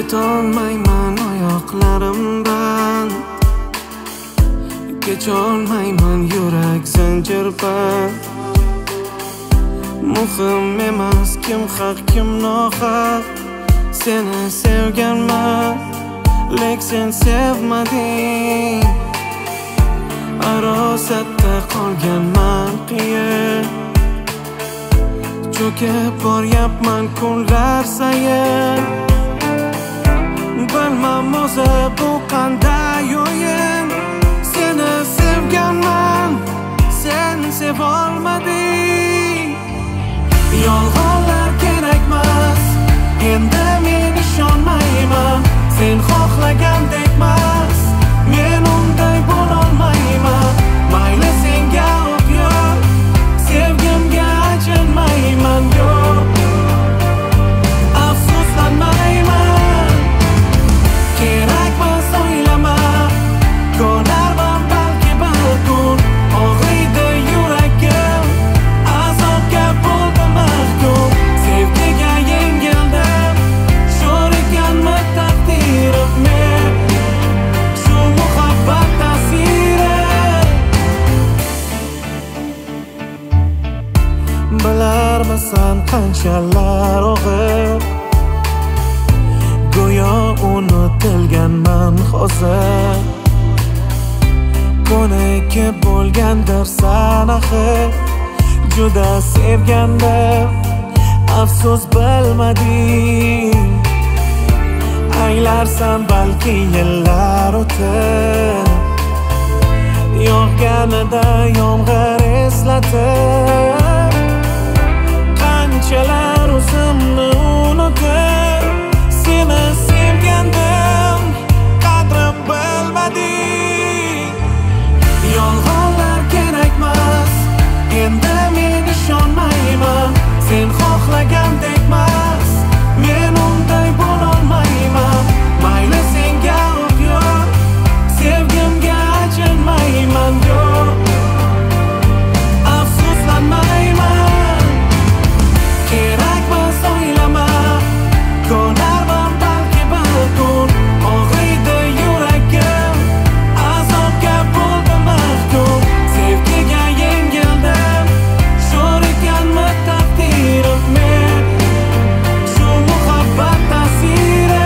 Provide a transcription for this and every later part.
Ketolmayman oyoqlarimdan, kecholmayman yurak zanjirband. Muhim emas kim haq kim nohaq, seni sevganman lek sen sevmading. Arosatda qolganman qiyin, cho'kib boryapman kunlar sayin. Bilmam o'zi bu qanday o'yin, seni sevganman sen sevolmading. Yolg'onlar kerakmas, endi men ishonmayman. Sen xohlagandekmas, men unday bo'lolmayman. Mayli senga o'q yo'q, sevgimga achinmayman. Yo'q, afsuslanmayman. Kerakmas o'ylama, ko'narman balki bir kun. Og'riydi yuragim, azobga bo'ldi mahkum. Sevgiga yengildim, sho'r ekanmi taqdirim men, shu muhabbat ta'siri. Bilarmisan qanchalar og'ir, go'yo unutilganman hozir. Ko'nikka bo'lgandirsan axir, juda sevgandim, afsus bilmading. Anglarsan balki yillar o'tib, yog'ganida yomg'ir eslatib, qanchalar o'zimni unutib, seni sevgandim, qadrim bilmading. Yolg'onlar kerakmas, endi men ishonmayman. Sen xohlagandekmas, men unday bo'lolmayman. Mayli senga o'q yo'q, sevgimga achinmayman. Yo'q, afsuslanmayman. Kerakmas o'ylama, ko'narman balki bir kun. Og'riydi yuragim, azobga bo'ldi mahkum. Sevgiga yengildim, sho'r ekanmi taqdirim men, shu muhabbat ta'siri.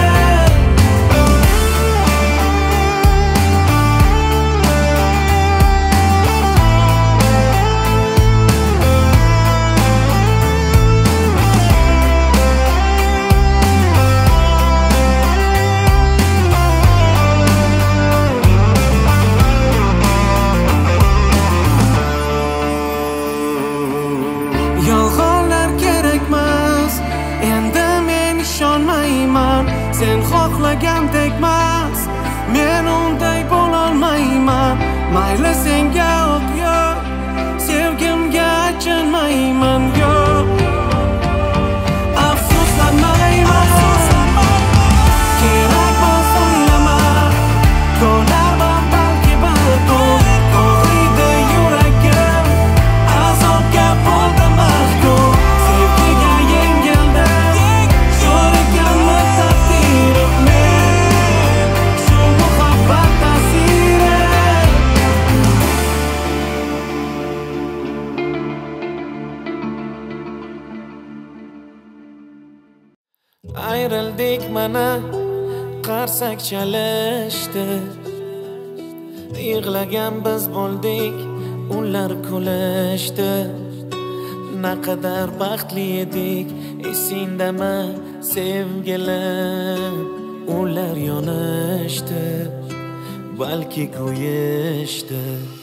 Yolg'onlar kerakmas, endi men ishonmayman. Sen xohlagandekmas, men unday bo'lolmayman. Mayli senga o'q yo'q, sevgimga achinmayman. Yo'q, afsuslanmayman. Kerakmas o'ylama, ko'narman balki bir kun. Og'riydi yuragim, azobga bo'ldi mahkum. Sevgiga yengildim, sho'r ekanmi taqdirim men, shu muhabbat ta'siri. Ayrildik mana, qarsak chalishdi. Yig'lagan biz bo'ldik, ular kulishdi. Naqadar baxtli edik, esingdami sevgilim? Ular yonishdi, balki kuyishdi.